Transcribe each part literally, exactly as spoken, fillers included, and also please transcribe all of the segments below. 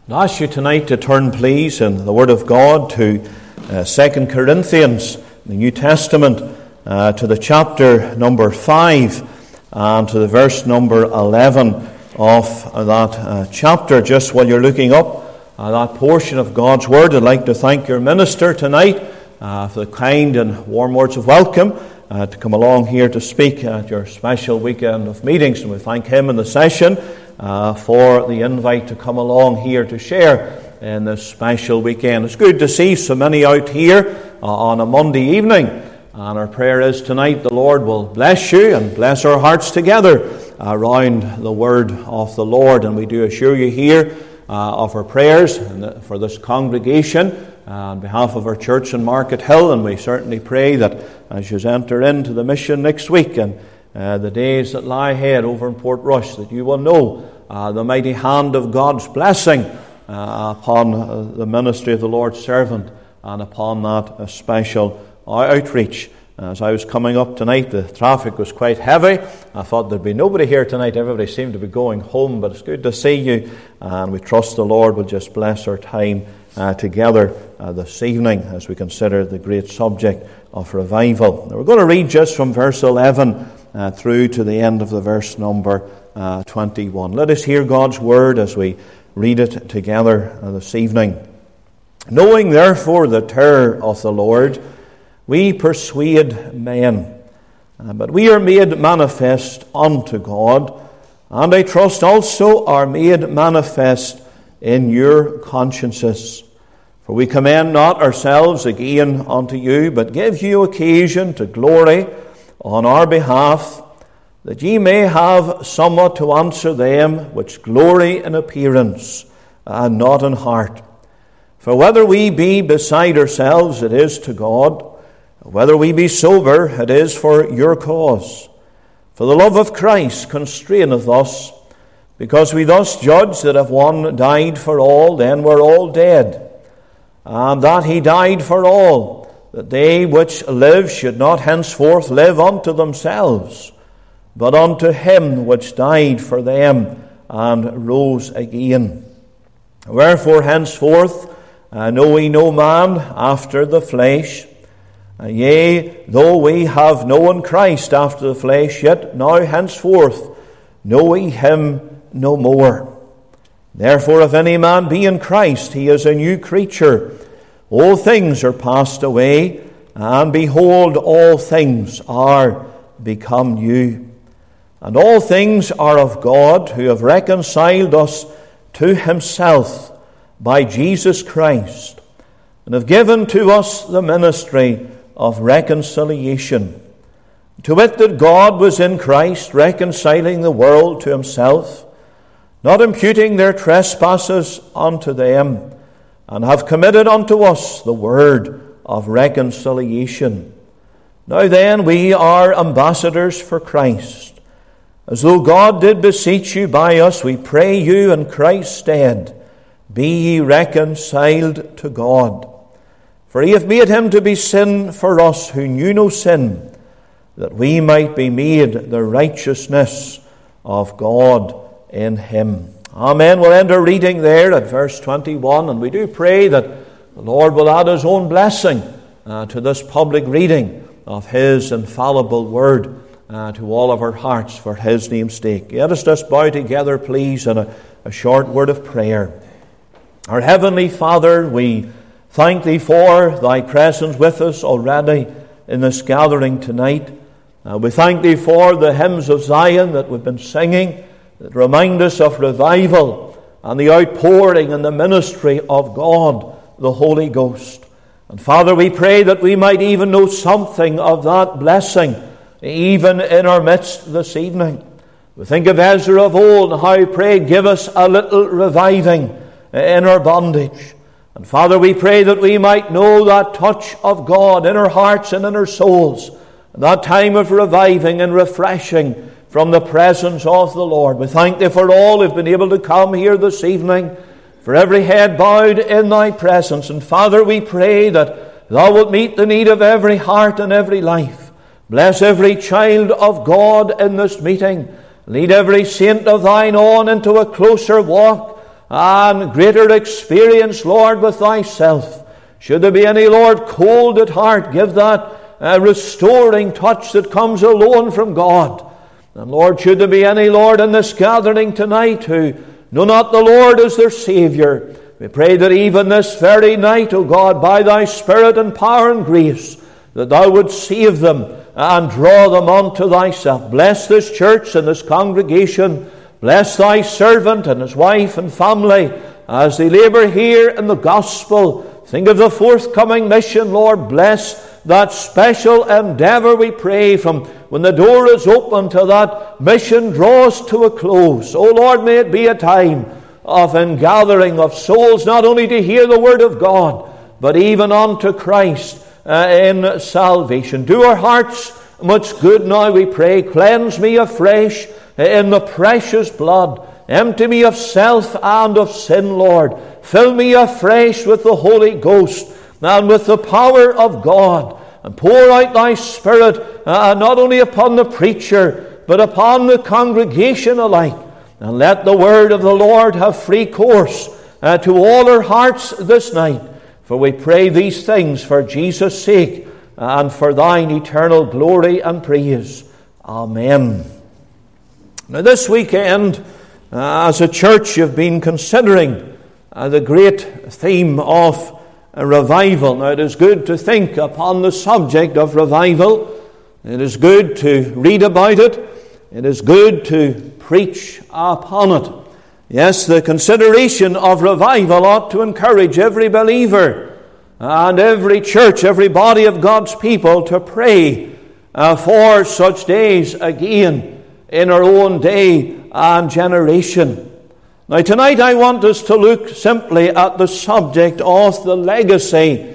I'll ask you tonight to turn, please, in the Word of God to uh, Second Corinthians, the New Testament, uh, to the chapter number five and to the verse number eleven of that uh, chapter. Just while you're looking up uh, that portion of God's Word, I'd like to thank your minister tonight uh, for the kind and warm words of welcome uh, to come along here to speak at your special weekend of meetings. And we thank him in the session Uh, for the invite to come along here to share in this special weekend. It's good to see so many out here uh, on a Monday evening, and our prayer is tonight the Lord will bless you and bless our hearts together around the word of the Lord. And we do assure you here uh, of our prayers for this congregation uh, on behalf of our church in Market Hill, and we certainly pray that as you enter into the mission next week and Uh, the days that lie ahead over in Portrush, that you will know uh, the mighty hand of God's blessing uh, upon uh, the ministry of the Lord's servant and upon that uh, special outreach. As I was coming up tonight, the traffic was quite heavy. I thought there'd be nobody here tonight. Everybody seemed to be going home, but it's good to see you, and we trust the Lord will just bless our time uh, together uh, this evening as we consider the great subject of revival. Now, we're going to read just from verse eleven Uh, through to the end of the verse number uh, twenty-one. Let us hear God's word as we read it together uh, this evening. Knowing therefore the terror of the Lord, we persuade men, uh, but we are made manifest unto God, and I trust also are made manifest in your consciences. For we commend not ourselves again unto you, but give you occasion to glory on our behalf, that ye may have somewhat to answer them which glory in appearance, and not in heart. For whether we be beside ourselves, it is to God; whether we be sober, it is for your cause. For the love of Christ constraineth us, because we thus judge that if one died for all, then we're all dead, and that he died for all, that they which live should not henceforth live unto themselves, but unto him which died for them and rose again. Wherefore henceforth uh, know we no man after the flesh. Uh, yea, though we have known Christ after the flesh, yet now henceforth know we him no more. Therefore if any man be in Christ, he is a new creature. All things are passed away, and behold, all things are become new. And all things are of God, who have reconciled us to himself by Jesus Christ, and have given to us the ministry of reconciliation. To wit, that God was in Christ, reconciling the world to himself, not imputing their trespasses unto them, and have committed unto us the word of reconciliation. Now then, we are ambassadors for Christ. As though God did beseech you by us, we pray you in Christ's stead, be ye reconciled to God. For he hath made him to be sin for us who knew no sin, that we might be made the righteousness of God in him. Amen. We'll end our reading there at verse twenty-one, and we do pray that the Lord will add his own blessing uh, to this public reading of his infallible word uh, to all of our hearts for his name's sake. Let us just bow together, please, in a, a short word of prayer. Our heavenly Father, we thank thee for thy presence with us already in this gathering tonight. Uh, we thank thee for the hymns of Zion that we've been singing, that remind us of revival and the outpouring and the ministry of God, the Holy Ghost. And Father, we pray that we might even know something of that blessing, even in our midst this evening. We think of Ezra of old and how he prayed, give us a little reviving in our bondage. And Father, we pray that we might know that touch of God in our hearts and in our souls, that time of reviving and refreshing from the presence of the Lord. We thank thee for all who've been able to come here this evening, for every head bowed in thy presence. And Father, we pray that thou wilt meet the need of every heart and every life. Bless every child of God in this meeting. Lead every saint of thine on into a closer walk and greater experience, Lord, with Thyself. Should there be any, Lord, cold at heart, give that uh, restoring touch that comes alone from God. And Lord, should there be any, Lord, in this gathering tonight who know not the Lord as their Saviour, we pray that even this very night, O God, by Thy Spirit and power and grace, that Thou would save them and draw them unto Thyself. Bless this church and this congregation. Bless Thy servant and his wife and family as they labour here in the gospel. Think of the forthcoming mission, Lord. Bless that special endeavour, we pray, from when the door is open till that mission draws to a close. Oh Lord, may it be a time of ingathering of souls, not only to hear the word of God, but even unto Christ uh, in salvation. Do our hearts much good now, we pray. Cleanse me afresh in the precious blood. Empty me of self and of sin, Lord. Fill me afresh with the Holy Ghost and with the power of God. And pour out Thy Spirit uh, not only upon the preacher, but upon the congregation alike. And let the word of the Lord have free course uh, to all our hearts this night. For we pray these things for Jesus' sake and for Thine eternal glory and praise. Amen. Now this weekend, uh, as a church, you've been considering uh, the great theme of uh, revival. Now it is good to think upon the subject of revival. It is good to read about it. It is good to preach upon it. Yes, the consideration of revival ought to encourage every believer and every church, every body of God's people to pray uh, for such days again in our own day and generation. Now tonight I want us to look simply at the subject of the legacy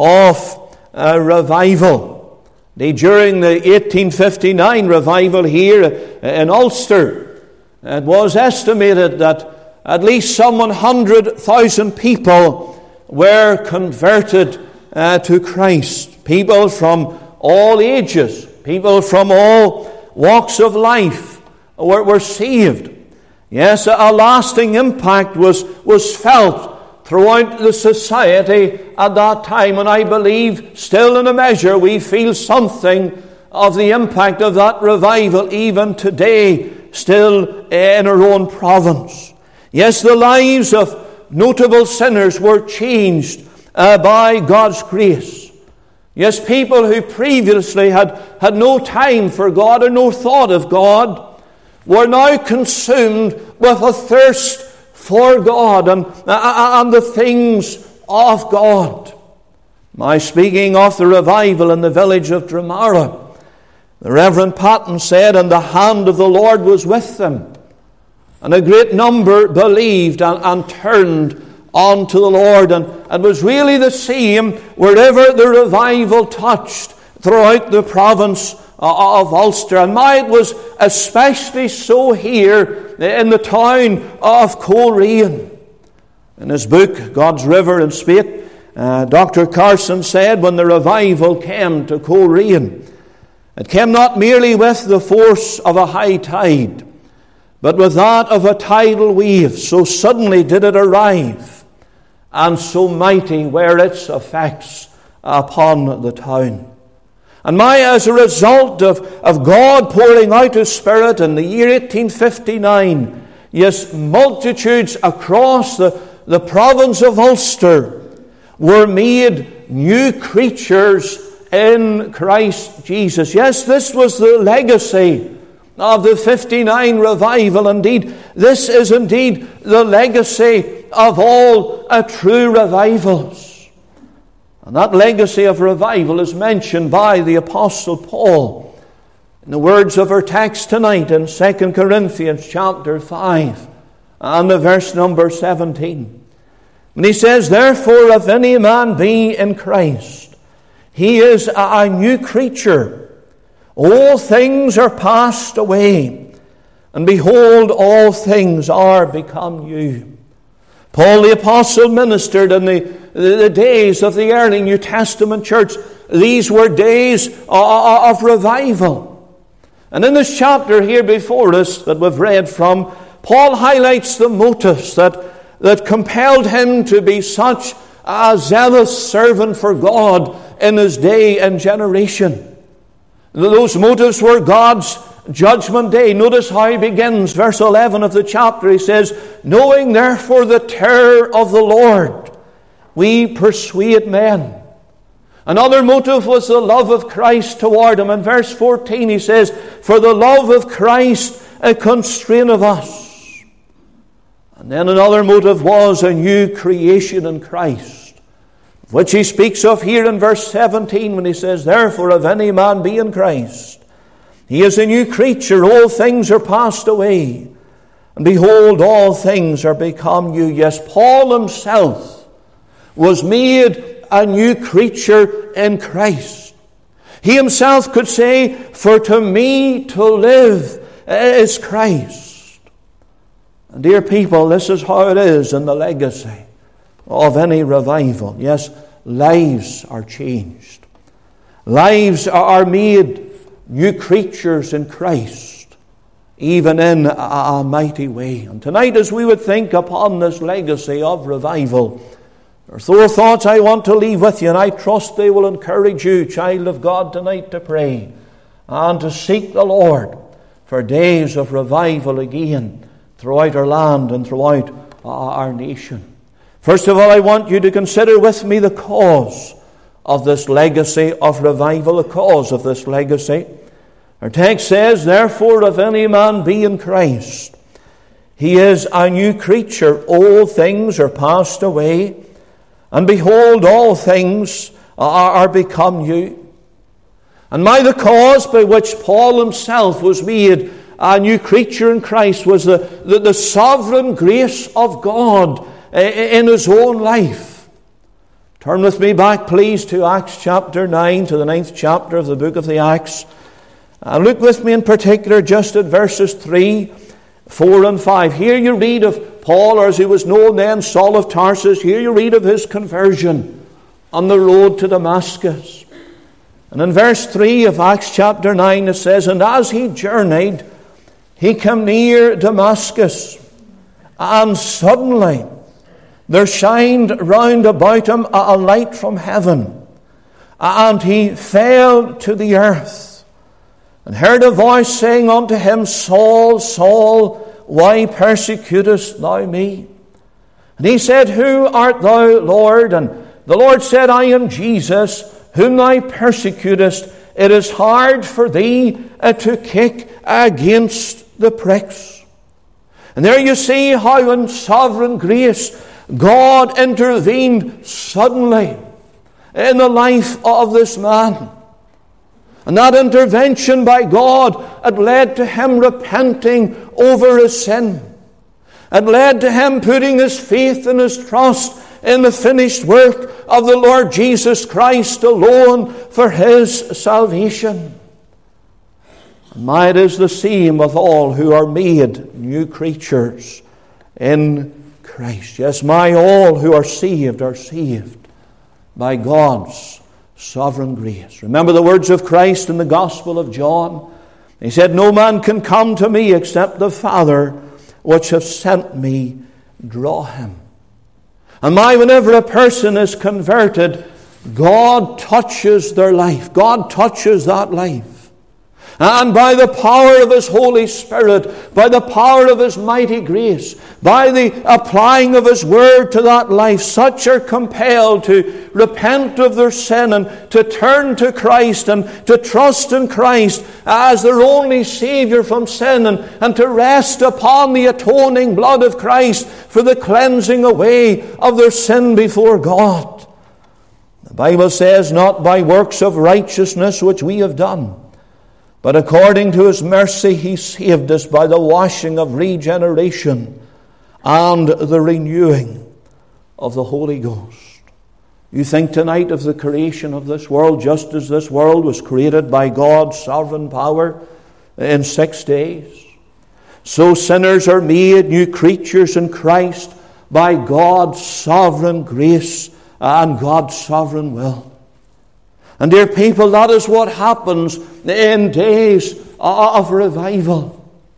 of uh, revival. During the eighteen fifty-nine revival here in Ulster, it was estimated that at least some one hundred thousand people were converted uh, to Christ. People from all ages, people from all walks of life were, were saved. Yes, a lasting impact was, was felt throughout the society at that time, and I believe still in a measure we feel something of the impact of that revival even today, still in our own province. Yes, the lives of notable sinners were changed uh, by God's grace. Yes, people who previously had, had no time for God or no thought of God were now consumed with a thirst for God and, uh, and the things of God. Now, speaking of the revival in the village of Dramara, the Reverend Patton said, "And the hand of the Lord was with them, and a great number believed and, and turned unto the Lord." And it was really the same wherever the revival touched throughout the province of Ulster. And my, it was especially so here in the town of Coleraine. In his book, God's River and Spate, uh, Doctor Carson said, when the revival came to Coleraine, it came not merely with the force of a high tide, but with that of a tidal wave. So suddenly did it arrive, and so mighty were its effects upon the town. And my, as a result of, of God pouring out His Spirit in the year eighteen fifty-nine, yes, multitudes across the, the province of Ulster were made new creatures in Christ Jesus. Yes, this was the legacy of the fifty-nine revival. Indeed, this is indeed the legacy of all uh, true revivals. And that legacy of revival is mentioned by the Apostle Paul in the words of our text tonight in Second Corinthians chapter five and the verse number seventeen. And he says, "Therefore, if any man be in Christ, he is a new creature. All things are passed away, and behold, all things are become new." Paul the Apostle ministered in the, the, the days of the early New Testament church. These were days of, of revival. And in this chapter here before us that we've read from, Paul highlights the motives that that compelled him to be such a zealous servant for God in his day and generation. Those motives were God's judgment day. Notice how he begins, verse eleven of the chapter. He says, knowing therefore the terror of the Lord, we persuade men. Another motive was the love of Christ toward him. In verse fourteen he says, for the love of Christ constraineth us. And then another motive was a new creation in Christ, which he speaks of here in verse seventeen when he says, therefore if any man be in Christ, he is a new creature, all things are passed away, and behold, all things are become new. Yes, Paul himself was made a new creature in Christ. He himself could say, for to me to live is Christ. And dear people, this is how it is in the legacy of any revival. Yes, lives are changed. Lives are made new creatures in Christ, even in a, a mighty way. And tonight, as we would think upon this legacy of revival, there are four thoughts I want to leave with you, and I trust they will encourage you, child of God, tonight to pray and to seek the Lord for days of revival again throughout our land and throughout our nation. First of all, I want you to consider with me the cause of this legacy of revival, the cause of this legacy. Our text says, therefore, if any man be in Christ, he is a new creature. All things are passed away, and behold, all things are, are become new. And by the cause by which Paul himself was made a new creature in Christ was the, the, the sovereign grace of God in his own life. Turn with me back, please, to Acts chapter nine, to the ninth chapter of the book of the Acts. And look with me in particular just at verses three, four and five. Here you read of Paul, or as he was known then, Saul of Tarsus. Here you read of his conversion on the road to Damascus. And in verse three of Acts chapter nine it says, and as he journeyed, he came near Damascus, and suddenly there shined round about him a light from heaven, and he fell to the earth, and heard a voice saying unto him, Saul, Saul, why persecutest thou me? And he said, Who art thou, Lord? And the Lord said, I am Jesus, whom thou persecutest. It is hard for thee uh, to kick against the pricks. And there you see how in sovereign grace God intervened suddenly in the life of this man. And that intervention by God had led to him repenting over his sin. It led to him putting his faith and his trust in the finished work of the Lord Jesus Christ alone for his salvation. And my, it is the same with all who are made new creatures in Christ. Yes, my, all who are saved are saved by God's sovereign grace. Remember the words of Christ in the Gospel of John. He said, No man can come to me except the Father which hath sent me draw him. And my, whenever a person is converted, God touches their life. God touches that life. And by the power of His Holy Spirit, by the power of His mighty grace, by the applying of His Word to that life, such are compelled to repent of their sin and to turn to Christ and to trust in Christ as their only Savior from sin, and, and to rest upon the atoning blood of Christ for the cleansing away of their sin before God. The Bible says, not by works of righteousness which we have done, but according to His mercy He saved us by the washing of regeneration and the renewing of the Holy Ghost. You think tonight of the creation of this world, just as this world was created by God's sovereign power in six days. So sinners are made new creatures in Christ by God's sovereign grace and God's sovereign will. And dear people, that is what happens in days of revival.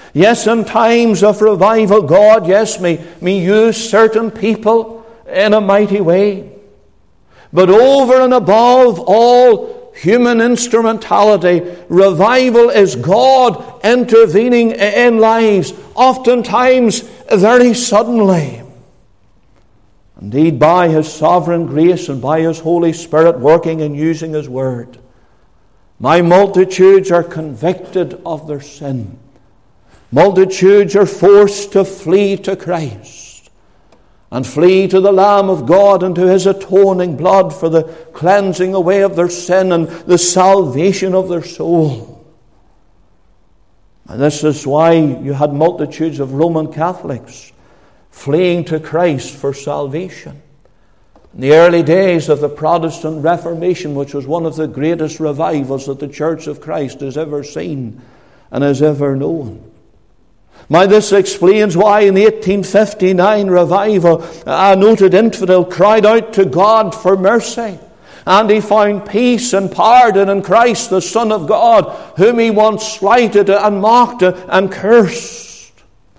Yes, in times of revival, God, yes, may, may use certain people in a mighty way. But over and above all human instrumentality, revival is God intervening in lives, oftentimes very suddenly. Indeed, by His sovereign grace and by His Holy Spirit working and using His Word, my multitudes are convicted of their sin. Multitudes are forced to flee to Christ and flee to the Lamb of God and to His atoning blood for the cleansing away of their sin and the salvation of their soul. And this is why you had multitudes of Roman Catholics fleeing to Christ for salvation. In the early days of the Protestant Reformation, which was one of the greatest revivals that the Church of Christ has ever seen and has ever known. Now this explains why in the eighteen fifty-nine revival, a noted infidel cried out to God for mercy. And he found peace and pardon in Christ, the Son of God, whom he once slighted and mocked and cursed.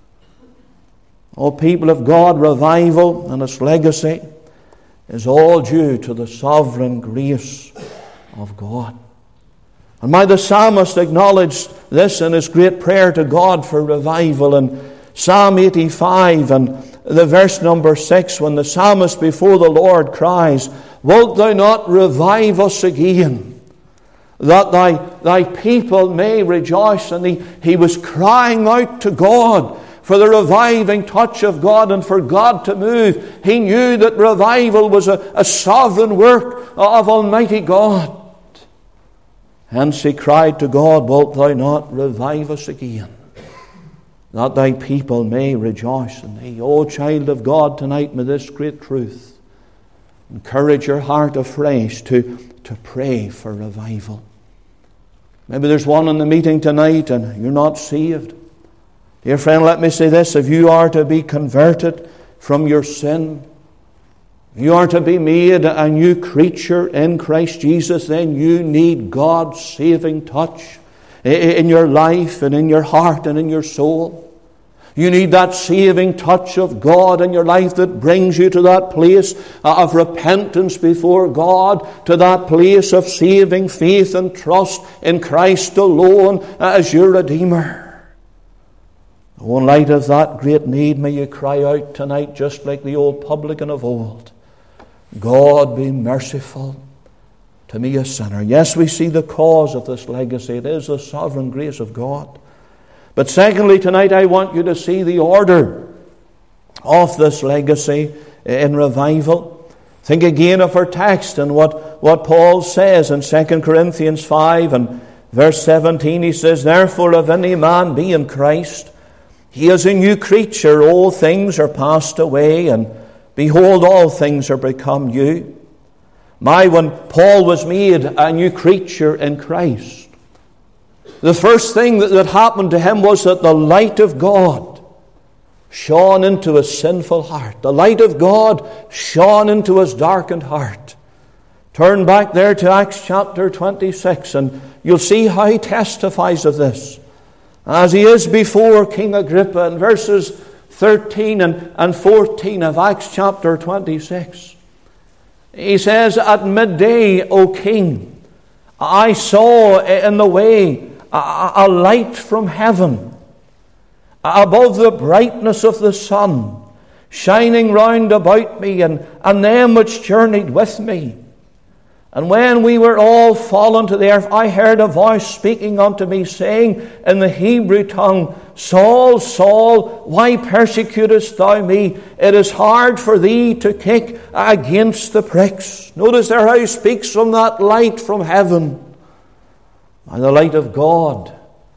O people of God, revival and its legacy is all due to the sovereign grace of God. And my the psalmist acknowledged this in his great prayer to God for revival in Psalm eighty-five and the verse number six, when the psalmist before the Lord cries, "Wilt thou not revive us again, that thy, thy people may rejoice?" And he, he was crying out to God for the reviving touch of God and for God to move. He knew that revival was a, a sovereign work of Almighty God. Hence he cried to God, "Wilt thou not revive us again, that thy people may rejoice in thee?" O child of God, tonight may this great truth encourage your heart afresh to, to pray for revival. Maybe there's one in the meeting tonight and you're not saved. Dear friend, let me say this. If you are to be converted from your sin, you are to be made a new creature in Christ Jesus, then you need God's saving touch in your life and in your heart and in your soul. You need that saving touch of God in your life that brings you to that place of repentance before God, to that place of saving faith and trust in Christ alone as your Redeemer. Oh, in light of that great need, may you cry out tonight, just like the old publican of old, "God, be merciful to me, a sinner." Yes, we see the cause of this legacy. It is the sovereign grace of God. But secondly, tonight I want you to see the order of this legacy in revival. Think again of our text and what, what Paul says in Second Corinthians five and verse seventeen. He says, "Therefore, if any man be in Christ, he is a new creature. All things are passed away, and behold, all things are become new." My, when Paul was made a new creature in Christ, the first thing that, that happened to him was that the light of God shone into his sinful heart. The light of God shone into his darkened heart. Turn back there to Acts chapter twenty-six and you'll see how he testifies of this. As he is before King Agrippa in verses thirteen and, and fourteen of Acts chapter twenty-six. He says, "At midday, O King, I saw in the way a, a light from heaven, above the brightness of the sun, shining round about me and, and them which journeyed with me. And when we were all fallen to the earth, I heard a voice speaking unto me, saying in the Hebrew tongue, Saul, Saul, why persecutest thou me? It is hard for thee to kick against the pricks." Notice there how he speaks from that light from heaven. And the light of God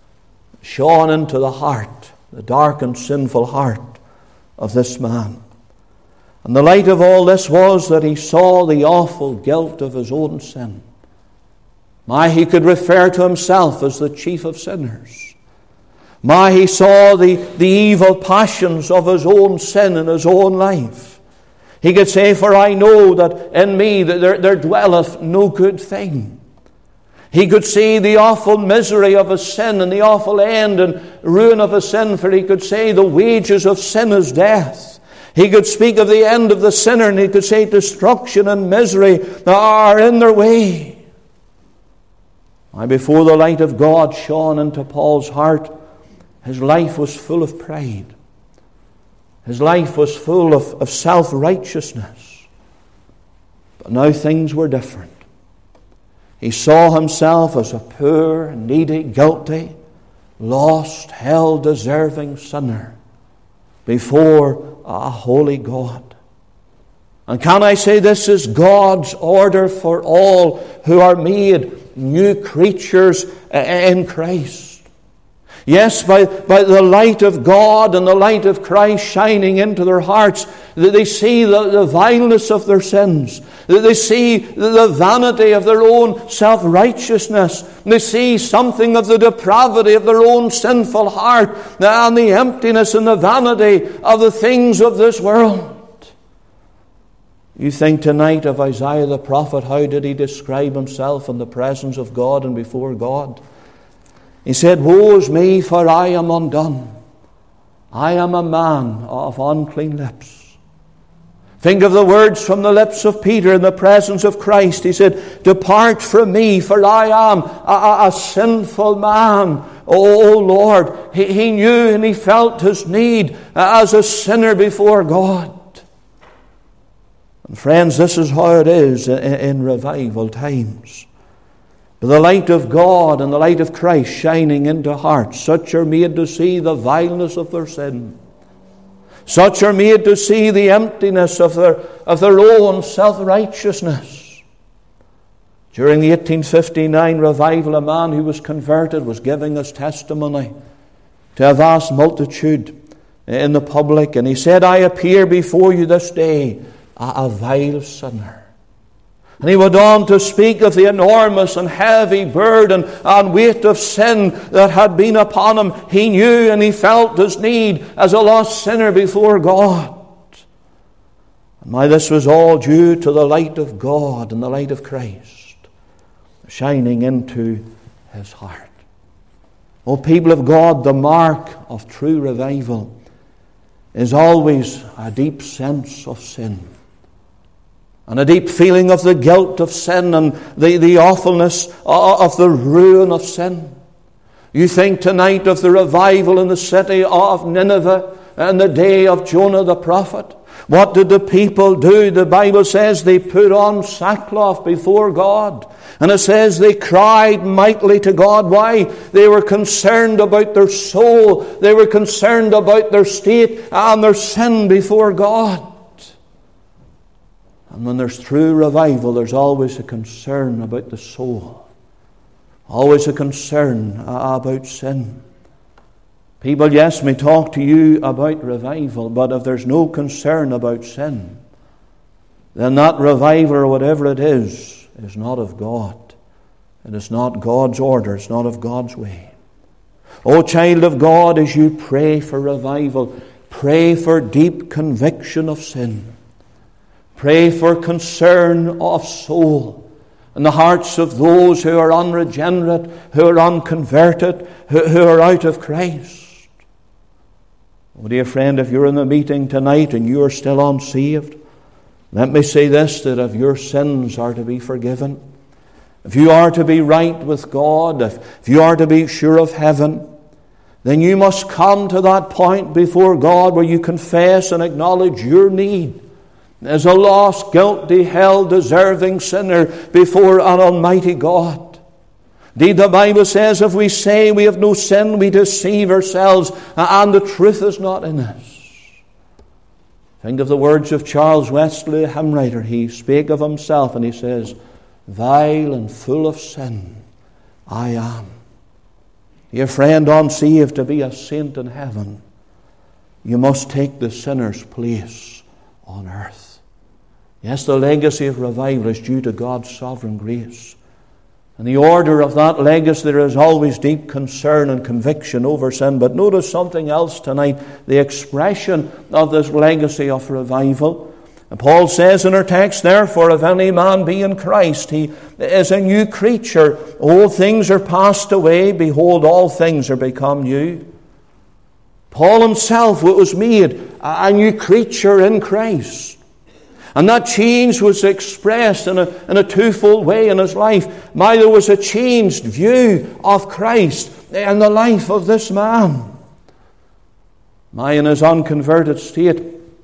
shone into the heart, the darkened, sinful heart of this man. And the light of all this was that he saw the awful guilt of his own sin. My, he could refer to himself as the chief of sinners. My, he saw the, the evil passions of his own sin in his own life. He could say, "For I know that in me that there, there dwelleth no good thing." He could see the awful misery of his sin and the awful end and ruin of his sin, for he could say the wages of sin is death. He could speak of the end of the sinner, and he could say destruction and misery are in their way. Why, before the light of God shone into Paul's heart, his life was full of pride. His life was full of, of self-righteousness. But now things were different. He saw himself as a poor, needy, guilty, lost, hell-deserving sinner before a holy God. And can I say this is God's order for all who are made new creatures in Christ? Yes, by, by the light of God and the light of Christ shining into their hearts, that they see the, the vileness of their sins, that they see the, the vanity of their own self-righteousness, they see something of the depravity of their own sinful heart, and the emptiness and the vanity of the things of this world. You think tonight of Isaiah the prophet, how did he describe himself in the presence of God and before God? He said, "Woe is me, for I am undone. I am a man of unclean lips." Think of the words from the lips of Peter in the presence of Christ. He said, "Depart from me, for I am a, a, a sinful man, O Lord." He, he knew and he felt his need as a sinner before God. And friends, this is how it is in, in revival times. The light of God and the light of Christ shining into hearts, such are made to see the vileness of their sin. Such are made to see the emptiness of their, of their own self-righteousness. During the eighteen fifty-nine revival, a man who was converted was giving his testimony to a vast multitude in the public. And he said, "I appear before you this day a, a vile sinner." And he went on to speak of the enormous and heavy burden and weight of sin that had been upon him. He knew and he felt his need as a lost sinner before God. And why, this was all due to the light of God and the light of Christ shining into his heart. Oh, people of God, the mark of true revival is always a deep sense of sin, and a deep feeling of the guilt of sin and the, the awfulness of the ruin of sin. You think tonight of the revival in the city of Nineveh and the day of Jonah the prophet. What did the people do? The Bible says they put on sackcloth before God. And it says they cried mightily to God. Why? They were concerned about their soul. They were concerned about their state and their sin before God. And when there's true revival, there's always a concern about the soul. Always a concern about sin. People, yes, may talk to you about revival, but if there's no concern about sin, then that revival, or whatever it is, is not of God. It is not God's order. It's not of God's way. O child of God, as you pray for revival, pray for deep conviction of sin. Pray for concern of soul in the hearts of those who are unregenerate, who are unconverted, who, who are out of Christ. Oh, dear friend, if you're in the meeting tonight and you are still unsaved, let me say this, that if your sins are to be forgiven, if you are to be right with God, if, if you are to be sure of heaven, then you must come to that point before God where you confess and acknowledge your need as a lost, guilty, hell-deserving sinner before an almighty God. Indeed, the Bible says if we say we have no sin, we deceive ourselves, and the truth is not in us. Think of the words of Charles Wesley, a hymn writer. He spake of himself and he says, "Vile and full of sin I am." Dear friend, unsaved, to be a saint in heaven, you must take the sinner's place on earth. Yes, the legacy of revival is due to God's sovereign grace. In the order of that legacy, there is always deep concern and conviction over sin. But notice something else tonight. The expression of this legacy of revival And Paul says in our text, therefore, if any man be in Christ, he is a new creature. All things are passed away. Behold, all things are become new. Paul himself was made a new creature in Christ. And that change was expressed in a, in a twofold way in his life. My, there was a changed view of Christ in the life of this man. My, in his unconverted state,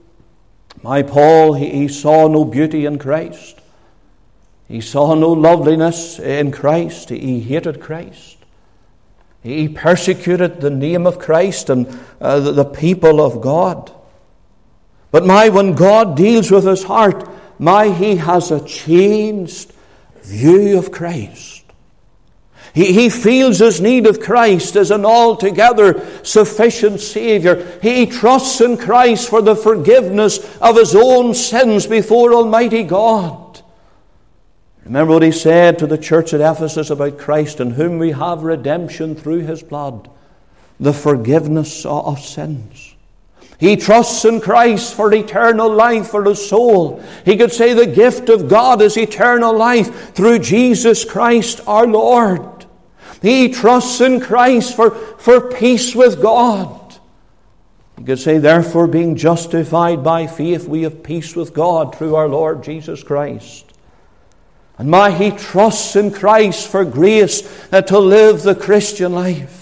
my Paul, he, he saw no beauty in Christ. He saw no loveliness in Christ. He, he hated Christ. He persecuted the name of Christ and uh, the, the people of God. But my, when God deals with his heart, my, he has a changed view of Christ. He, he feels his need of Christ as an altogether sufficient Savior. He trusts in Christ for the forgiveness of his own sins before Almighty God. Remember what he said to the church at Ephesus about Christ, in whom we have redemption through his blood, the forgiveness of sins. He trusts in Christ for eternal life for his soul. He could say the gift of God is eternal life through Jesus Christ our Lord. He trusts in Christ for, for peace with God. He could say, therefore, being justified by faith, we have peace with God through our Lord Jesus Christ. And my, he trusts in Christ for grace uh, to live the Christian life.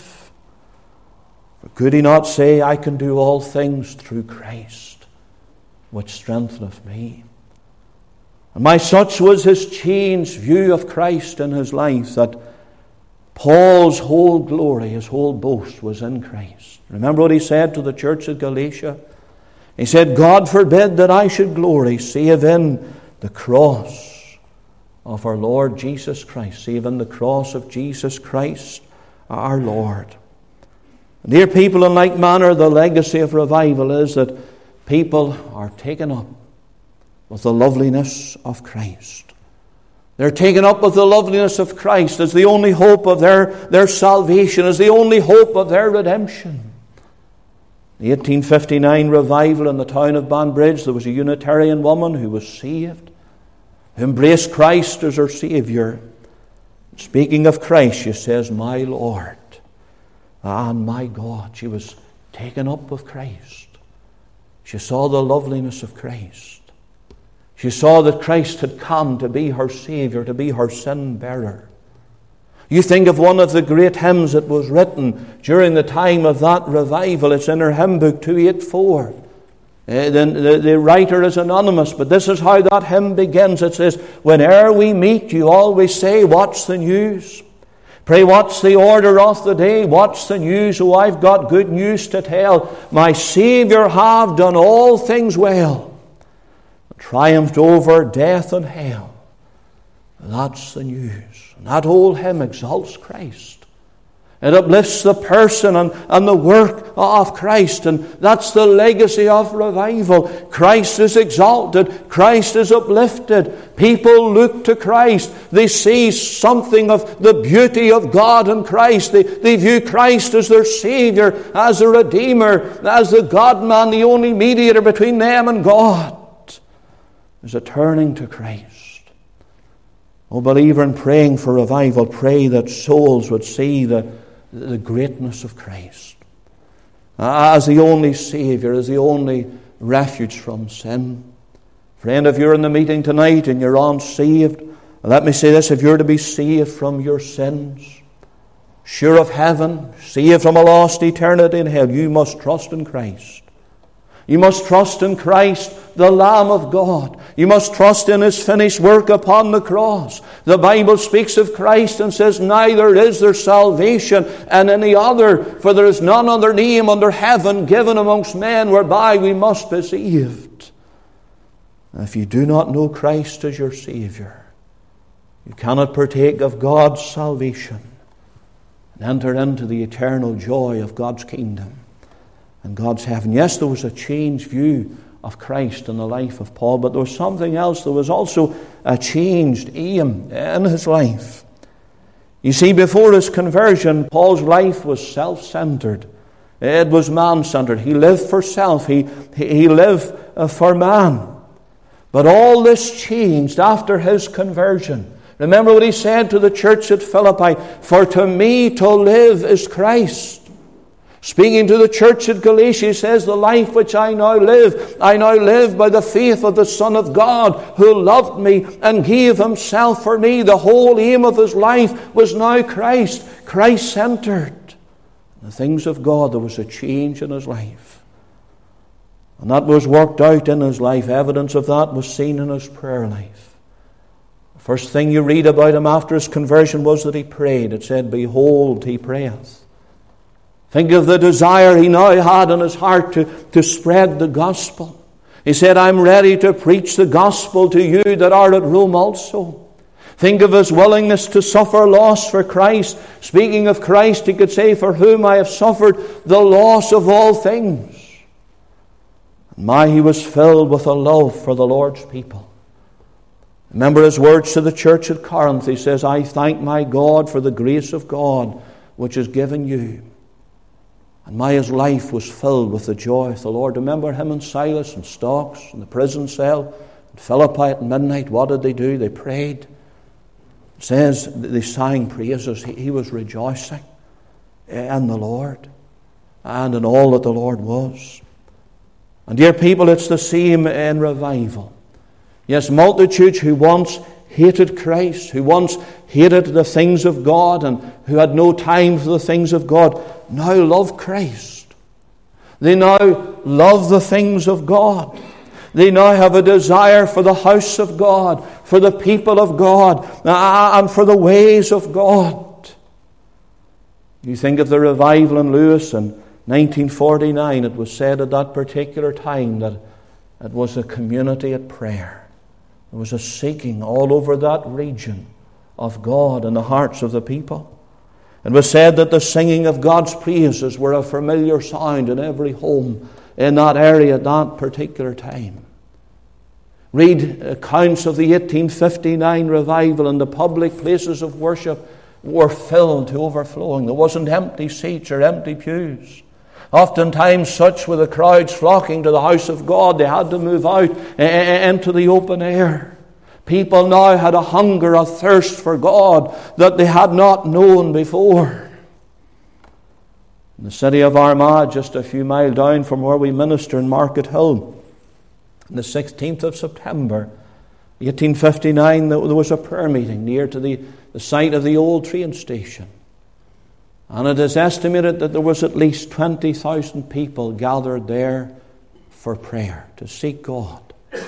For could he not say, I can do all things through Christ, which strengtheneth me? And my, such was his changed view of Christ in his life, that Paul's whole glory, his whole boast was in Christ. Remember what he said to the church at Galatia? He said, God forbid that I should glory, save in the cross of our Lord Jesus Christ, save in the cross of Jesus Christ our Lord. Dear people, in like manner, the legacy of revival is that people are taken up with the loveliness of Christ. They're taken up with the loveliness of Christ as the only hope of their, their salvation, as the only hope of their redemption. The eighteen fifty-nine revival in the town of Banbridge, there was a Unitarian woman who was saved, who embraced Christ as her Saviour. Speaking of Christ, she says, my Lord and my God. She was taken up with Christ. She saw the loveliness of Christ. She saw that Christ had come to be her Saviour, to be her sin bearer. You think of one of the great hymns that was written during the time of that revival. It's in her hymn book, two eighty-four. Uh, the, the, the writer is anonymous, but this is how that hymn begins. It says, whene'er we meet, you always say, what's the news? Pray, what's the order of the day? What's the news? Oh, I've got good news to tell. My Saviour have done all things well, triumphed over death and hell. That's the news. And that old hymn exalts Christ. It uplifts the person and, and the work of Christ. And that's the legacy of revival. Christ is exalted. Christ is uplifted. People look to Christ. They see something of the beauty of God in Christ. They, they view Christ as their Saviour, as a Redeemer, as the God-man, the only mediator between them and God. There's a turning to Christ. Oh, believer, in praying for revival, pray that souls would see the the greatness of Christ as the only Saviour, as the only refuge from sin. Friend, if you're in the meeting tonight and you're unsaved, let me say this, if you're to be saved from your sins, sure of heaven, saved from a lost eternity in hell, you must trust in Christ. You must trust in Christ, the Lamb of God. You must trust in His finished work upon the cross. The Bible speaks of Christ and says, neither is there salvation in any other, for there is none other name under heaven given amongst men whereby we must be saved. And if you do not know Christ as your Saviour, you cannot partake of God's salvation and enter into the eternal joy of God's kingdom and God's heaven. Yes, there was a changed view of Christ in the life of Paul, but there was something else. There was also a changed aim in his life. You see, before his conversion, Paul's life was self-centered. It was man-centered. He lived for self. He, he lived for man. But all this changed after his conversion. Remember what he said to the church at Philippi, "For to me to live is Christ." Speaking to the church at Galatia, he says, "The life which I now live, I now live by the faith of the Son of God, who loved me and gave himself for me." The whole aim of his life was now Christ, Christ-centered. The things of God, there was a change in his life. And that was worked out in his life. Evidence of that was seen in his prayer life. The first thing you read about him after his conversion was that he prayed. It said, "Behold, he prayeth." Think of the desire he now had in his heart to, to spread the gospel. He said, "I'm ready to preach the gospel to you that are at Rome also." Think of his willingness to suffer loss for Christ. Speaking of Christ, he could say, "For whom I have suffered the loss of all things." My, he was filled with a love for the Lord's people. Remember his words to the church at Corinth. He says, "I thank my God for the grace of God which is given you." And my, his life was filled with the joy of the Lord. Remember him and Silas and Stocks in the prison cell in Philippi at midnight. What did they do? They prayed. It says they sang praises. He, he was rejoicing in the Lord and in all that the Lord was. And dear people, it's the same in revival. Yes, multitudes who once hated Christ, who once hated the things of God and who had no time for the things of God, now love Christ. They now love the things of God. They now have a desire for the house of God, for the people of God, and for the ways of God. You think of the revival in Lewis in nineteen forty-nine, it was said at that particular time that it was a community at prayer. There was a seeking all over that region of God in the hearts of the people. It was said that the singing of God's praises were a familiar sound in every home in that area at that particular time. Read accounts of the eighteen fifty-nine revival, and the public places of worship were filled to overflowing. There wasn't empty seats or empty pews. Oftentimes such were the crowds flocking to the house of God, they had to move out into the open air. People now had a hunger, a thirst for God that they had not known before. In the city of Armagh, just a few miles down from where we minister in Market Hill, on the sixteenth of September, eighteen fifty-nine, there was a prayer meeting near to the, the site of the old train station. And it is estimated that there was at least twenty thousand people gathered there for prayer, to seek God.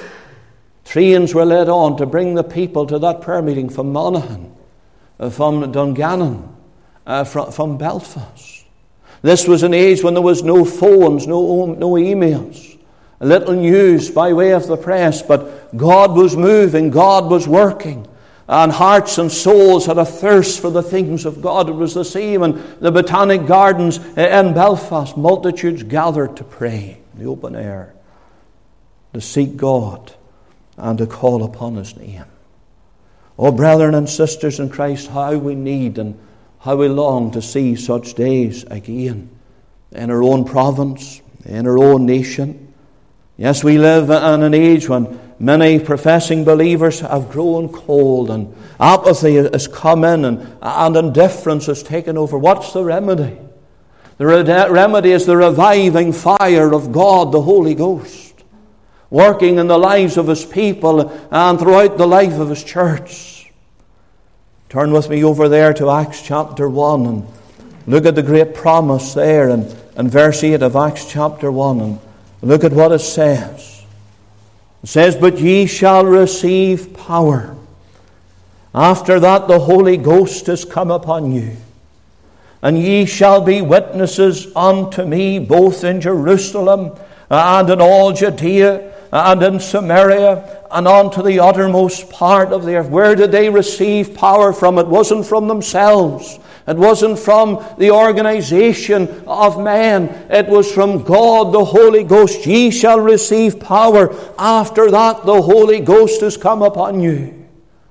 Trains were led on to bring the people to that prayer meeting from Monaghan, uh, from Dungannon, uh, from, from Belfast. This was an age when there was no phones, no, no emails, a little news by way of the press, but God was moving, God was working. And hearts and souls had a thirst for the things of God. It was the same in the Botanic Gardens in Belfast. Multitudes gathered to pray in the open air, to seek God and to call upon His name. Oh, brethren and sisters in Christ, how we need and how we long to see such days again in our own province, in our own nation. Yes, we live in an age when many professing believers have grown cold and apathy has come in and, and indifference has taken over. What's the remedy? The re- remedy is the reviving fire of God, the Holy Ghost, working in the lives of His people and throughout the life of His church. Turn with me over there to Acts chapter one and look at the great promise there in, in verse eight of Acts chapter one, and look at what it says. It says, "But ye shall receive power. After that the Holy Ghost is come upon you. And ye shall be witnesses unto me both in Jerusalem and in all Judea and in Samaria and unto the uttermost part of the earth." Where did they receive power from? It wasn't from themselves. It wasn't from the organization of man. It was from God, the Holy Ghost. Ye shall receive power. After that, the Holy Ghost has come upon you.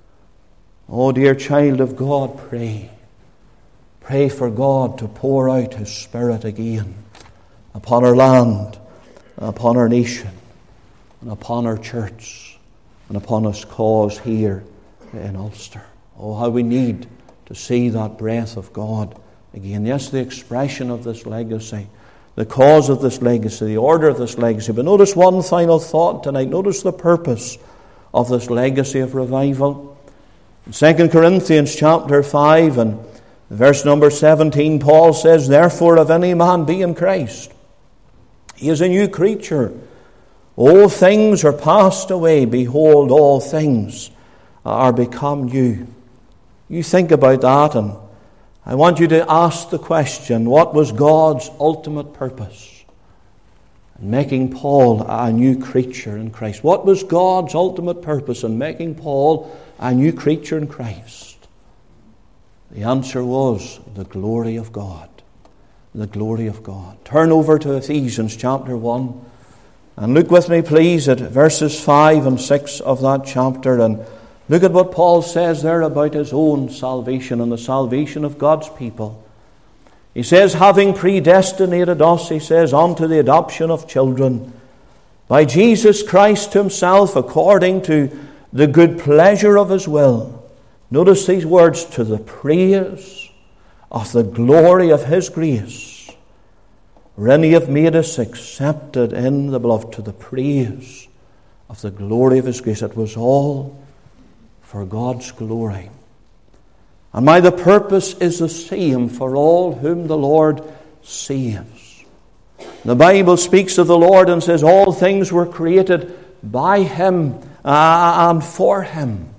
Oh, dear child of God, pray. Pray for God to pour out His Spirit again upon our land, upon our nation, and upon our church. and upon His cause here in Ulster. Oh, how we need to see that breath of God again. Yes, the expression of this legacy, the cause of this legacy, the order of this legacy. But notice one final thought tonight. Notice the purpose of this legacy of revival. In Second Corinthians chapter five and verse number seventeen, Paul says, "Therefore, if any man be in Christ, he is a new creature. All things are passed away. Behold, all things are become new." You think about that, and I want you to ask the question, what was God's ultimate purpose in making Paul a new creature in Christ? What was God's ultimate purpose in making Paul a new creature in Christ? The answer was the glory of God. The glory of God. Turn over to Ephesians chapter one and look with me, please, at verses five and six of that chapter, and look at what Paul says there about his own salvation and the salvation of God's people. He says, "Having predestinated us," he says, "unto the adoption of children, by Jesus Christ Himself, according to the good pleasure of His will." Notice these words, "to the praise of the glory of His grace, wherein He hath made us accepted in the beloved." To the praise of the glory of His grace. It was all for God's glory. And my the purpose is the same for all whom the Lord saves. The Bible speaks of the Lord and says all things were created by Him and for Him.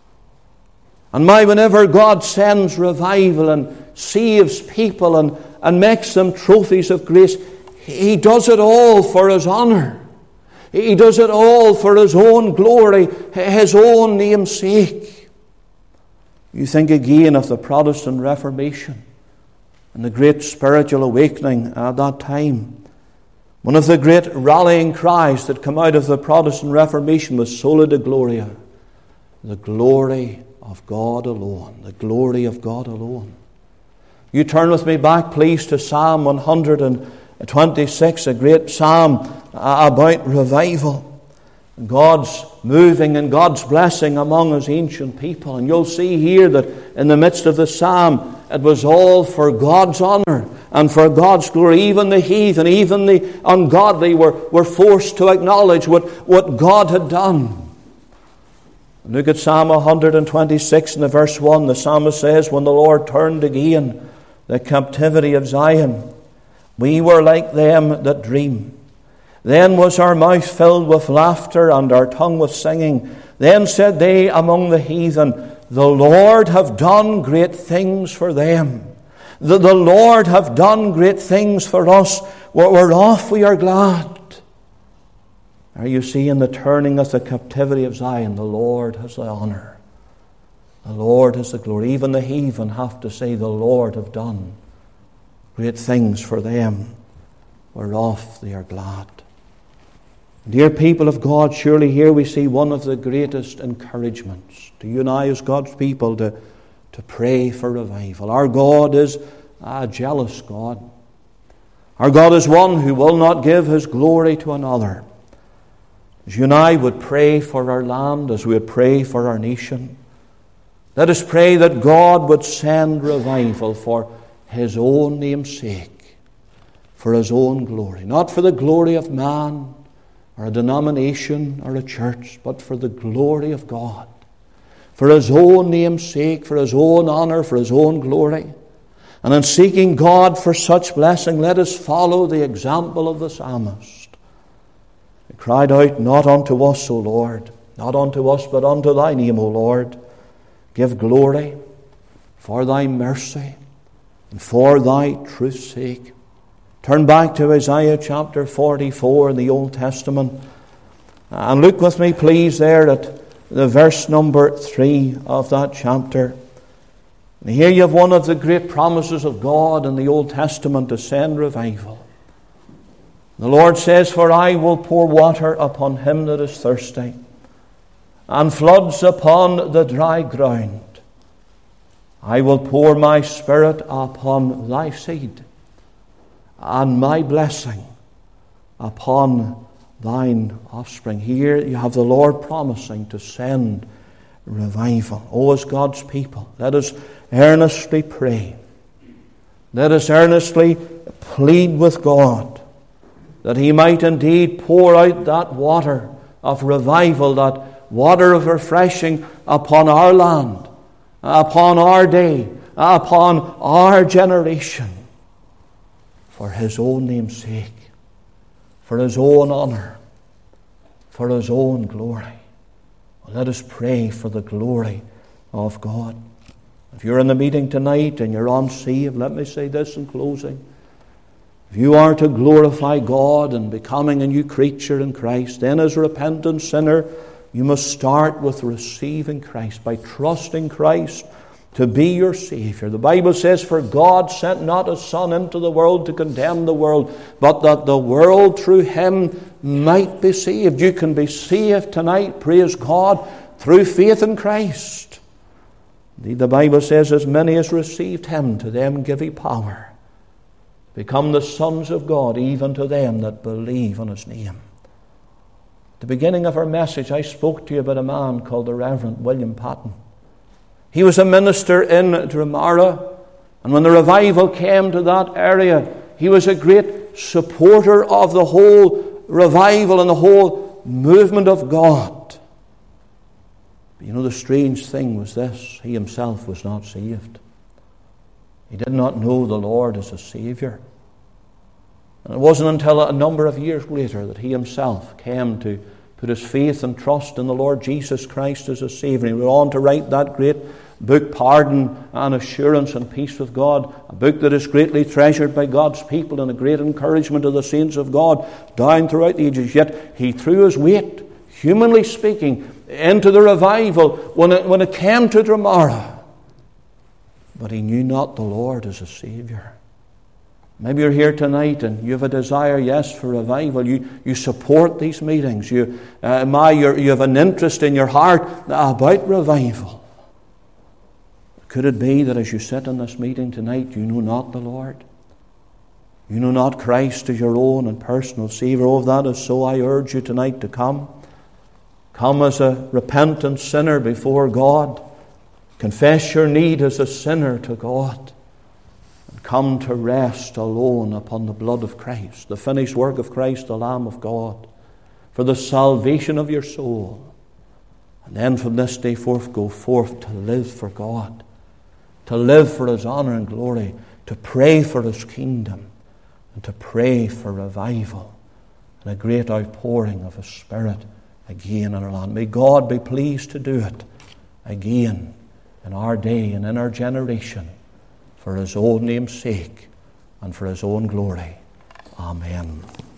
And my, whenever God sends revival and saves people and, and makes them trophies of grace, He does it all for His honor. He does it all for His own glory, His own name's sake. You think again of the Protestant Reformation and the great spiritual awakening at that time. One of the great rallying cries that come out of the Protestant Reformation was Sola Deo Gloria, the glory of God alone, the glory of God alone. You turn with me back, please, to Psalm one twenty-six, a great psalm about revival. God's moving and God's blessing among His ancient people. And you'll see here that in the midst of the psalm, it was all for God's honor and for God's glory. Even the heathen, even the ungodly were, were forced to acknowledge what, what God had done. Look at Psalm one twenty-six in the verse one. The psalmist says, "When the Lord turned again the captivity of Zion, we were like them that dream. Then was our mouth filled with laughter and our tongue with singing. Then said they among the heathen, The Lord have done great things for them. The, the Lord have done great things for us. Whereof we are glad." Are you seeing the turning of the captivity of Zion? The Lord has the honor. The Lord has the glory. Even the heathen have to say, the Lord have done great things for them, whereof they are glad. Dear people of God, surely here we see one of the greatest encouragements to you and I as God's people to, to pray for revival. Our God is a jealous God. Our God is one who will not give His glory to another. As you and I would pray for our land, as we would pray for our nation, let us pray that God would send revival for His own name's sake, for His own glory. Not for the glory of man, or a denomination, or a church, but for the glory of God. For His own name's sake, for His own honor, for His own glory. And in seeking God for such blessing, let us follow the example of the psalmist. He cried out, "Not unto us, O Lord, not unto us, but unto Thy name, O Lord. Give glory for Thy mercy and for Thy truth's sake." Turn back to Isaiah chapter forty-four in the Old Testament. And look with me, please, there at the verse number three of that chapter. And here you have one of the great promises of God in the Old Testament to send revival. The Lord says, "For I will pour water upon him that is thirsty, and floods upon the dry ground. I will pour my Spirit upon thy seed, and my blessing upon thine offspring. Here you have the Lord promising to send revival. Oh, as God's people, let us earnestly pray. Let us earnestly plead with God that He might indeed pour out that water of revival, that water of refreshing upon our land, upon our day, upon our generation, for His own name's sake, for His own honor, for His own glory. Let us pray for the glory of God. If you're in the meeting tonight and you're unsaved, let me say this in closing. If you are to glorify God and becoming a new creature in Christ, then as a repentant sinner, you must start with receiving Christ, by trusting Christ to be your Savior. The Bible says, for God sent not His Son into the world to condemn the world, but that the world through Him might be saved. You can be saved tonight, praise God, through faith in Christ. Indeed, the Bible says, as many as received Him, to them give He power. Become the sons of God, even to them that believe on His name. At the beginning of our message, I spoke to you about a man called the Reverend William Patton. He was a minister in Dromara, and when the revival came to that area, he was a great supporter of the whole revival and the whole movement of God. But you know, the strange thing was this: he himself was not saved. He did not know the Lord as a Savior. And it wasn't until a number of years later that he himself came to put his faith and trust in the Lord Jesus Christ as a Savior. He went on to write that great book, Pardon and Assurance and Peace with God, a book that is greatly treasured by God's people and a great encouragement to the saints of God down throughout the ages. Yet he threw his weight, humanly speaking, into the revival when it, when it came to Dromara. But he knew not the Lord as a Savior. Maybe you're here tonight and you have a desire, yes, for revival. You you support these meetings. You, uh, my, you're, you have an interest in your heart about revival. Could it be that as you sit in this meeting tonight, you know not the Lord? You know not Christ as your own and personal Savior? Oh, if that is so, I urge you tonight to come. Come as a repentant sinner before God. Confess your need as a sinner to God. Come to rest alone upon the blood of Christ, the finished work of Christ, the Lamb of God, for the salvation of your soul. And then from this day forth, go forth to live for God, to live for His honor and glory, to pray for His kingdom, and to pray for revival and a great outpouring of His Spirit again in our land. May God be pleased to do it again in our day and in our generation, for His own name's sake and for His own glory. Amen.